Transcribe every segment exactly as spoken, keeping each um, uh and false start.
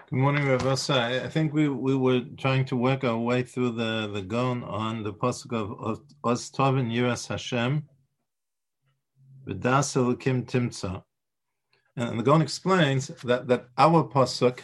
Good morning, Rav Osa. I think we, we were trying to work our way through the, the Gon on the pasuk of, of Oz Tovin Yiras Hashem, V'das Elokim Timtza. And the Gon explains that, that our pasuk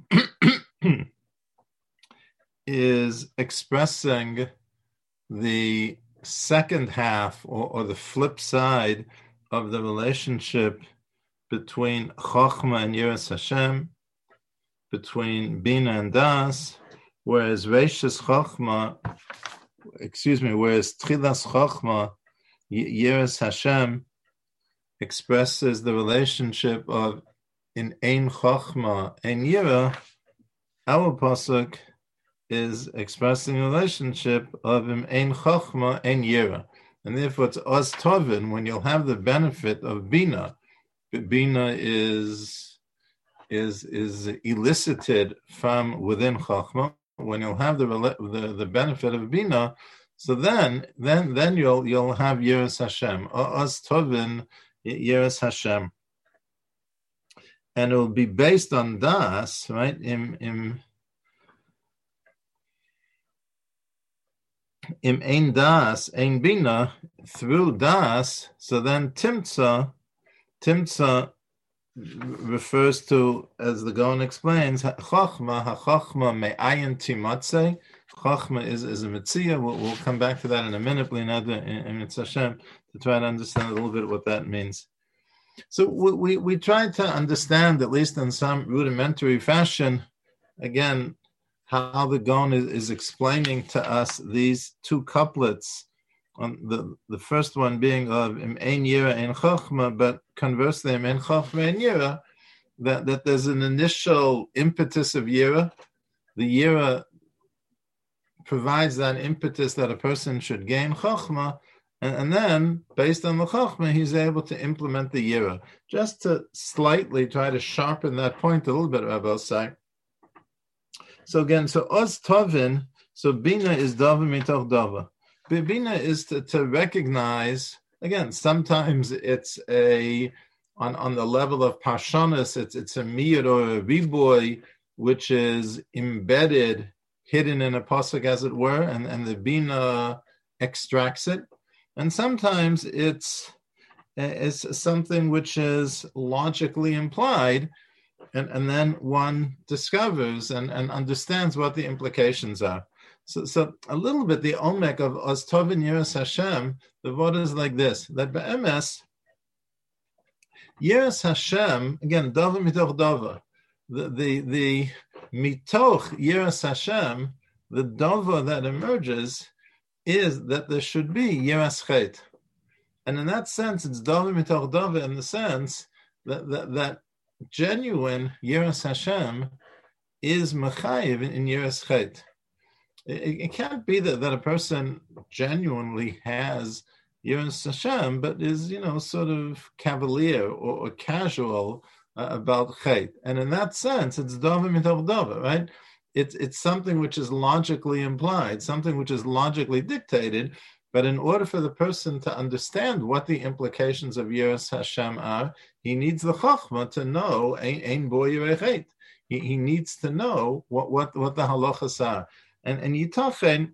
is expressing the second half or, or the flip side of the relationship between Chochma and Yiras Hashem, between Bina and Das, whereas Reishis Chochma, excuse me, whereas Tchilas Chochma, Yiras Hashem, expresses the relationship of in Ein Chochma, Ein Yira, our pasuk is expressing the relationship of in Ein Chochma, Ein Yira. And therefore it's Oz Tovin, when you'll have the benefit of Bina. Bina is is is elicited from within Chachma, when you'll have the, the the benefit of Bina, so then then then you'll you'll have Yiras Hashem, Oz Tovin Yiras Hashem, and it will be based on Das, right? Im im im Ein Das, Ein Bina, through Das. So then Timtza, Timtza. refers to, as the Gaon explains, Chachma, HaChachma me'ayin timatze. Chachma is, is a mitzvah. We'll, we'll come back to that in a minute, in Mitzvah Hashem, to try to understand a little bit what that means. So we, we, we tried to understand, at least in some rudimentary fashion, again, how the Gaon is, is explaining to us these two couplets. On the, the first one being of Im Ein Yira Ein Chochma, but conversely Im Ein Chochma Ein Yira, that, that there's an initial impetus of Yira. The Yira provides that impetus that a person should gain Chochma, and, and then, based on the Chochma, he's able to implement the Yira. Just to slightly try to sharpen that point a little bit, Rabbi Osai. So again, so Oz Tovin, so Bina is Dava Mitoch Dava. Bina is to, to recognize, again, sometimes it's a, on, on the level of Parshanas, it's it's a mir or a riboy, which is embedded, hidden in a pasuk, as it were, and, and the Bina extracts it. And sometimes it's, it's something which is logically implied, and, and then one discovers and, and understands what the implications are. So, so a little bit the omek of Oz Tovin Yiras Hashem, the word is like this: that be'emes Yiras Hashem, again, dava mitoch dava, the the the mitoch Yiras Hashem, the dava that emerges is that there should be Yiras Chet, and in that sense, it's dava mitoch dava in the sense that that, that genuine Yiras Hashem is mechayiv in, in Yiras Chet. It, it can't be that, that a person genuinely has Yiras Hashem, but is, you know, sort of cavalier or, or casual uh, about Chet. And in that sense, it's Dava Mitoch Dava, right? It's, it's something which is logically implied, something which is logically dictated. But in order for the person to understand what the implications of Yiras Hashem are, he needs the Chachma to know Ein Bo Yirei Chet. He, he needs to know what, what, what the halachas are. And and Yitachen,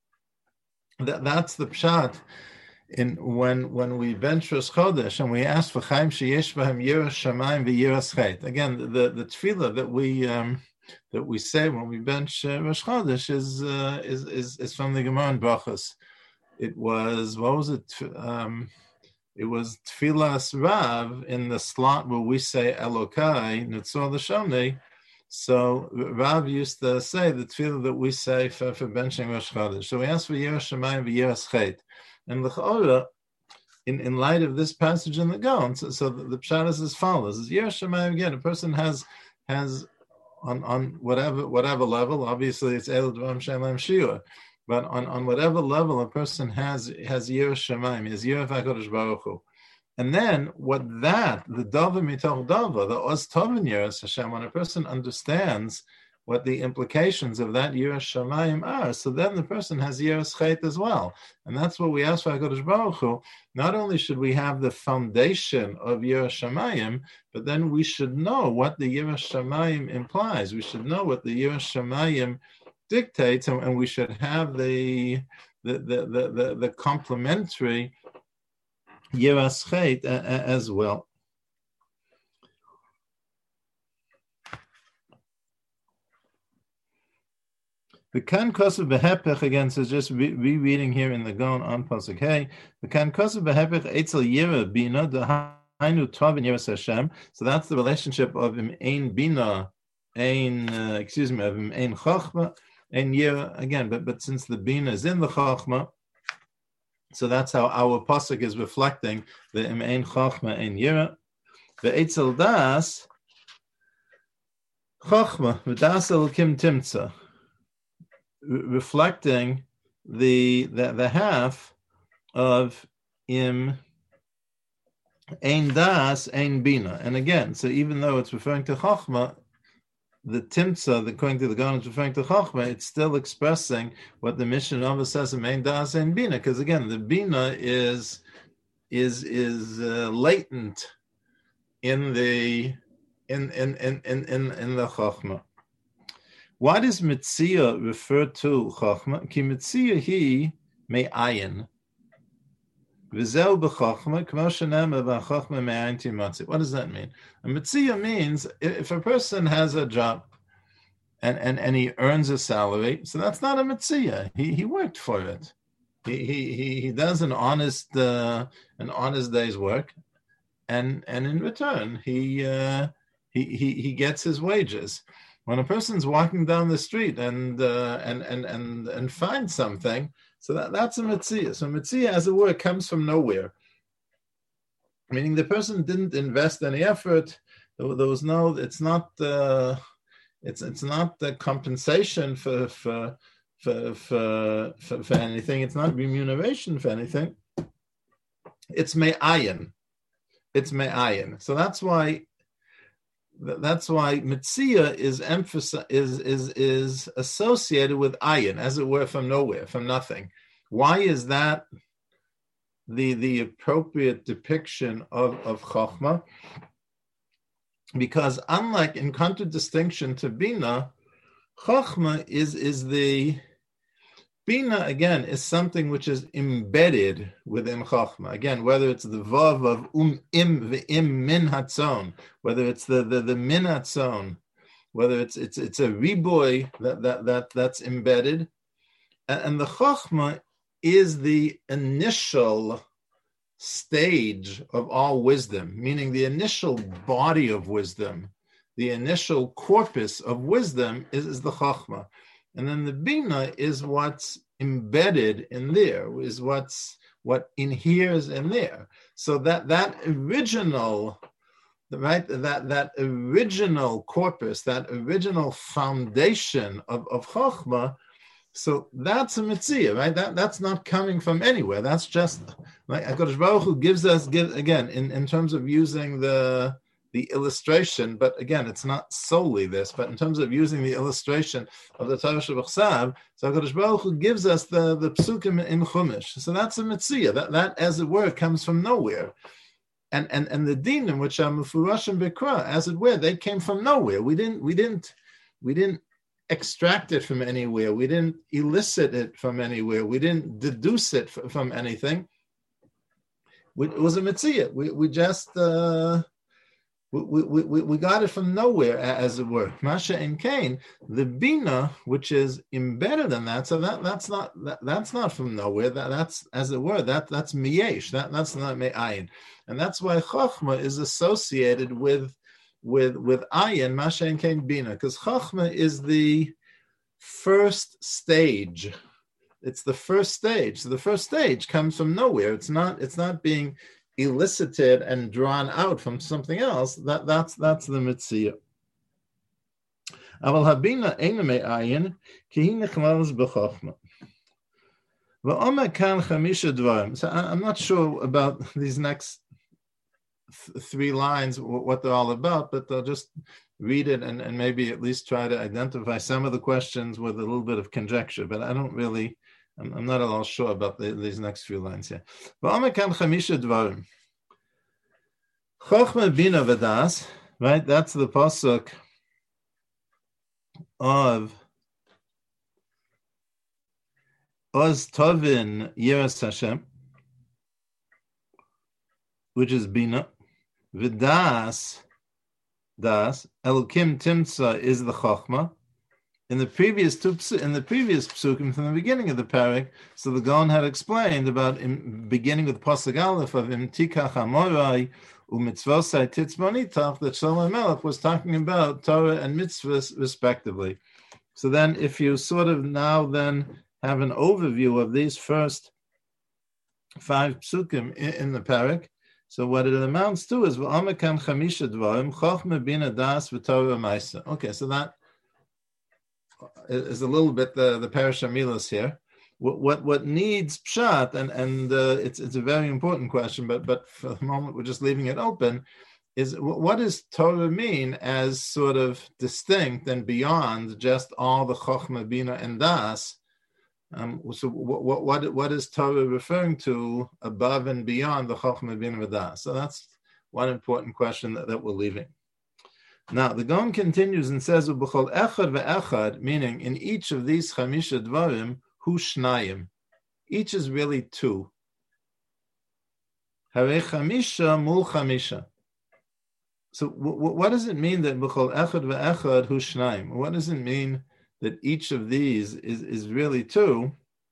that that's the pshat in when when we bench Rosh Chodesh and we ask for Chaim sheyesh b'hem yiras shamayim v'yiras chet. Again, the the tefillah that we um, that we say when we bench uh, Rosh Chodesh is, uh, is is is from the Gemara in Brachos. It was what was it? Um, it was tefillas Rav in the slot where we say Elokai Nitzor L'Shomnei. So Rav used to say the tefillah that we say for, for benching Rosh Chodesh. So we ask for Yiras Shamayim v'Yiras Chet. And l'cha'ora, in, in light of this passage in the Gaon, so, so the, the pshat is as follows: Yiras Shamayim, again, a person has has on on whatever whatever level. Obviously, it's El Dvarim Shalem Shiur, but on, on whatever level a person has has Yiras Shamayim, has Yiras HaKadosh Baruch Hu. And then what that, the Dava Mitoch Dava, the Oz Tovin Yiras Hashem, when a person understands what the implications of that Yiras Shamayim are. So then the person has Yiras Chet as well. And that's what we ask for HaKadosh Baruch Hu. Not only should we have the foundation of Yiras Shamayim, but then we should know what the Yiras Shamayim implies. We should know what the Yiras Shamayim dictates, and, and we should have the the the the, the, the complementary Yiras Chet as well. The kan kosev behepech again, so just re- rereading here in the Gaon on pasuk hey. The kan kosev behepech etzel yira bina the hainu tov in Yiras Hashem. So that's the relationship of im ein bina, ein uh, excuse me, of im ein chachma, ein yira again. But but since the bina is in the chachma, so that's how our pasuk is reflecting the im ein chachma ein yira. The etzel das chachma v'das elokim timtza. Reflecting the, the the half of im ein das ein bina, and again, so even though it's referring to chachma, the timtza, according to the Gaon, is referring to chachma. It's still expressing what the Mishnah Nova says in ein das ein bina, because again, the bina is is is uh, latent in the in in in in in, in the chachma. Why does Mitzia refer to Chachma? Ki Mitzia he me'ayin. V'zeu b'chachma, k'mo shenema v'chachma me'ayin timatzi. What does that mean? A Mitzia means if a person has a job and, and, and he earns a salary, so that's not a Mitzia. He he worked for it. He he he does an honest uh, an honest day's work, and and in return he uh, he he he gets his wages. When a person's walking down the street and uh, and and and and finds something, so that, that's a mitzvah. So mitzvah, as it were, comes from nowhere. Meaning the person didn't invest any effort. There, there was no. It's not. Uh, it's it's not the compensation for for for for for, for anything. It's not remuneration for anything. It's me'ayin. It's me'ayin. So that's why. That's why Mitzia is emphasis is is is associated with ayin, as it were, from nowhere, from nothing. Why is that the the appropriate depiction of of Chachma? Because unlike, in contradistinction to Bina, Chachma is is the Bina, again, is something which is embedded within Chachma. Again, whether it's the Vav of um im ve'im min hatzon, whether it's the, the, the min hatzon, whether it's it's it's a riboy that, that, that, that's embedded. And, and the Chachma is the initial stage of all wisdom, meaning the initial body of wisdom, the initial corpus of wisdom is, is the Chachma. And then the Bina is what's embedded in there, is what's what inheres in there. So that that original, right, that that original corpus, that original foundation of, of Chokhmah, so that's a mitzvah, right? That that's not coming from anywhere. That's just like HaKadosh Baruch Hu gives us, give, again, in, in terms of using the the illustration, but again, it's not solely this, but in terms of using the illustration of the Torah Shebachsav, so HaKadosh Baruch Hu gives us the, the psukim in Chumash. So that's a mitzvah. That, that, as it were, comes from nowhere. And and and the dinim, which are mufurashim b'kra, as it were, they came from nowhere. We didn't we didn't we didn't extract it from anywhere. We didn't elicit it from anywhere. We didn't deduce it f- from anything. We, it was a mitzvah. We we just uh, we, we we we got it from nowhere, as it were. Masha and Cain, the bina, which is embedded in that, so that that's not that, that's not from nowhere. That that's, as it were, that that's miyesh. That that's not me'ayin, and that's why Chokhmah is associated with with with ayin, Masha and Cain bina, because Chokhmah is the first stage. It's the first stage. So the first stage comes from nowhere. It's not. It's not being elicited and drawn out from something else. That that's that's the mitzvah. Aval habina eina me'ayin ki hi nechmalas b'chokhmah. V'omer kan chamisha dvarim. So I'm not sure about these next th- three lines, what they're all about, but they'll just read it and, and maybe at least try to identify some of the questions with a little bit of conjecture, but I don't really, I'm, I'm not at all sure about the, these next few lines here. Chachma bina v'das, right? That's the pasuk of Oz Tovin Yeras Hashem, which is bina. V'das, das Elokim Timtza is the Chachma. In the previous two, in the previous psukim from the beginning of the parak, so the Gaon had explained about in, beginning with pasuk aleph of Im Tikach Amorai u'Mitzvosai Titzmonitach, that Shlomo Melech was talking about Torah and mitzvahs respectively. So then, if you sort of now then have an overview of these first five psukim in, in the parak. So what it amounts to is v'amakan chamisha dvarim chochma bina das v'torah ma'isa. Okay, so that is a little bit the the parasha milas here. What what what needs pshat, and and uh, it's it's a very important question, but but for the moment we're just leaving it open. Is what does Torah mean as sort of distinct and beyond just all the chochma bina and das? Um, so what, what what is Torah referring to above and beyond the Chochmah Bina V'das? So that's one important question that, that we're leaving. Now the Gaon continues and says, "B'chol echad ve'echad," meaning in each of these chamisha dvarim, hu shnayim. Each is really two. Harei chamisha mul chamisha. So w- w- what does it mean that b'chol echad ve'echad hu shnayim? What does it mean that each of these is, is really two?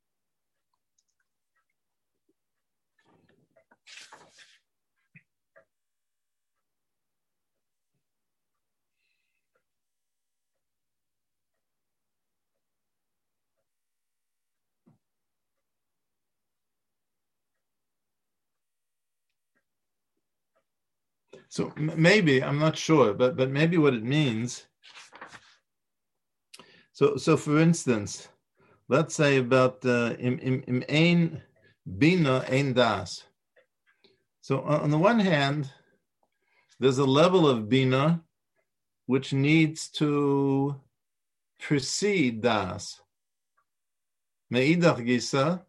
So maybe, I'm not sure, but but maybe what it means. So so for instance, let's say about uh, im im im ein bina ein das. So on the one hand, there's a level of bina which needs to precede das. Me'idach gisa,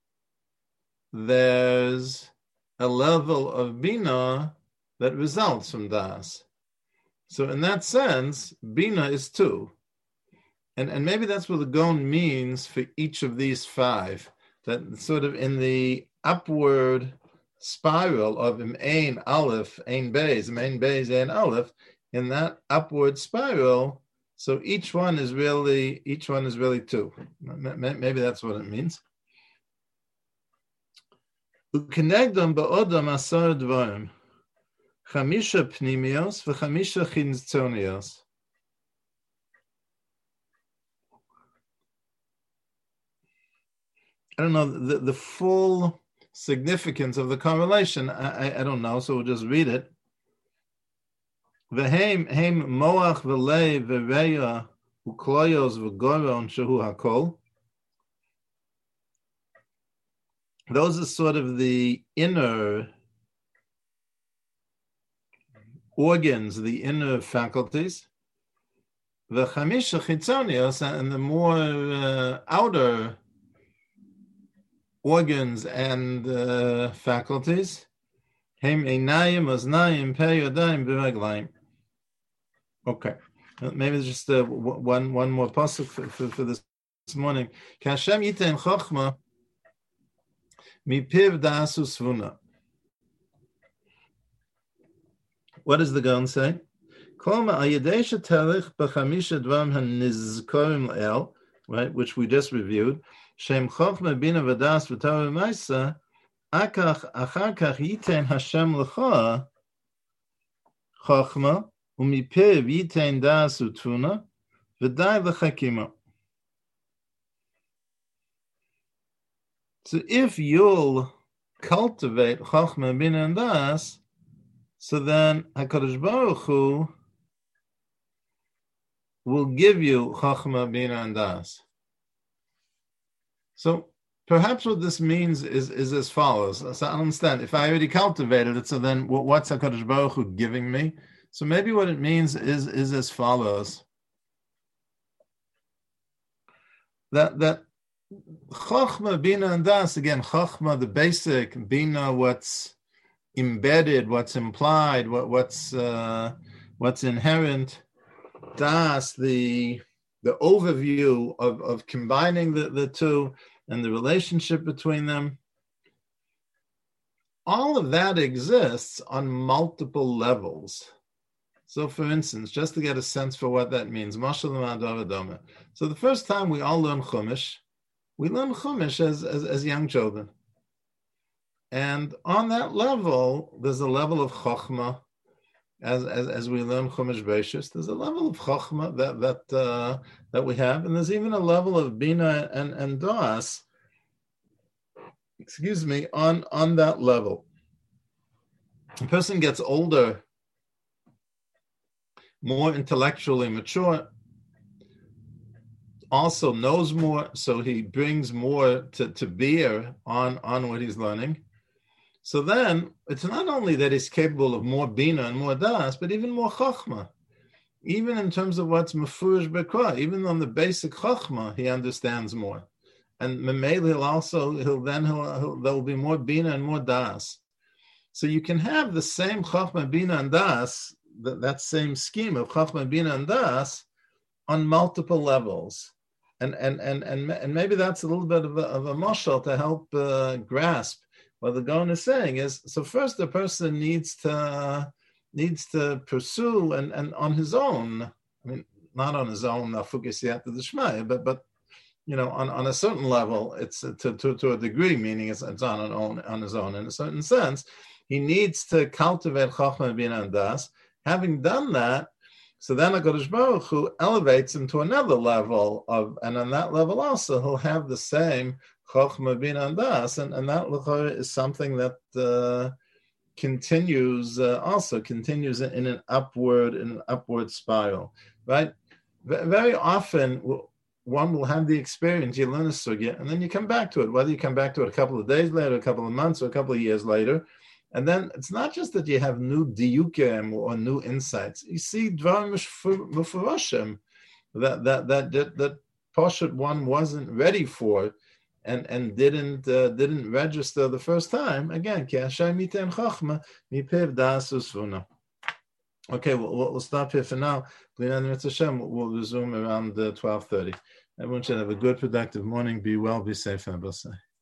there's a level of bina that results from das. So in that sense, bina is two. And, and maybe that's what the Gaon means for each of these five, that sort of in the upward spiral of Im Ein Aleph, Ein Beis, Im Ein Beis, Ein Aleph, in that upward spiral, so each one is really, each one is really two. Maybe that's what it means. U'kenegdom ba'odam asar dvarim. Chamisha pnimios v'chamisha chintzonios. I don't know the, the full significance of the correlation. I, I, I don't know, so we'll just read it. V'heim heim moach v'lei v'reya u'kloyos v'goron shehu hakol. Those are sort of the inner organs, the inner faculties. V'chamisha chitzonios, and the more uh, outer organs and uh, faculties. Hem einayim, oznayim, pei yodayim, b'reglayim. Okay, maybe it's just uh, one one more pasuk for, for, for this morning. Kashem yitein chochma mipiv da'asu svuna. What does the Gaon say? Kolma ayedesha terich b'chamisha dvarim hanizkorim le'el, right, which we just reviewed. Shem chochma bina v'das v'torah ma'isa, akach achar kach yitein Hashem lecha chochma u'mipiv yitein das u'tuna v'dai v'chakima. So if you'll cultivate chochma bina and das, so then HaKadosh Baruch Hu will give you chochma bina and das. So perhaps what this means is, is as follows. So I understand, if I already cultivated it, so then what's HaKadosh Baruch Hu giving me? So maybe what it means is, is as follows. That that Chochma, Bina, and Das, again, Chochma, the basic, Bina, what's embedded, what's implied, what, what's uh, what's inherent, Das, the the overview of, of combining the, the two and the relationship between them. All of that exists on multiple levels. So, for instance, just to get a sense for what that means, so the first time we all learn Chumash, we learn Chumash as, as, as young children. And on that level, there's a level of Chochmah, as, as, as we learn Chumash Beishus. There's a level of Chochmah that that uh, that we have, and there's even a level of Bina and, and Das, excuse me, on, on that level. A person gets older, more intellectually mature, also knows more, so he brings more to, to bear on, on what he's learning. So then, it's not only that he's capable of more Bina and more Das, but even more Chochmah. Even in terms of what's Mefurish B'Kra, even on the basic Chochmah, he understands more. And Memele, he'll also, he'll then, he'll, he'll, there will be more Bina and more Das. So you can have the same Chochmah, Bina, and Das, that, that same scheme of Chochmah, Bina, and Das, on multiple levels. And and and and, and maybe that's a little bit of a, of a mashal to help uh, grasp what the Gaon is saying is, so first the person needs to needs to pursue and, and on his own, I mean, not on his own, but but you know, on, on a certain level, it's to, to, to a degree, meaning it's, it's on, own, on his own. In a certain sense, he needs to cultivate Chochmah, Bina, and Das. Having done that, so then HaKadosh Baruch Hu elevates him to another level of, and on that level also, he'll have the same Chochmah, Bina, and Das, and, and that is something that uh, continues, uh, also continues in an upward, in an upward spiral, right? Very often, one will have the experience, you learn a sugya, and then you come back to it, whether you come back to it a couple of days later, a couple of months, or a couple of years later. And then it's not just that you have new diyukim or new insights. You see dvarim mufurashim that that that that, that Poshet one wasn't ready for, and and didn't uh, didn't register the first time. Again, ki Hashem miten chachma mipev das usvuna. Okay, we'll, we'll stop here for now. We'll resume around uh, twelve thirty. Everyone should have a good, productive morning. Be well, be safe, and blessed.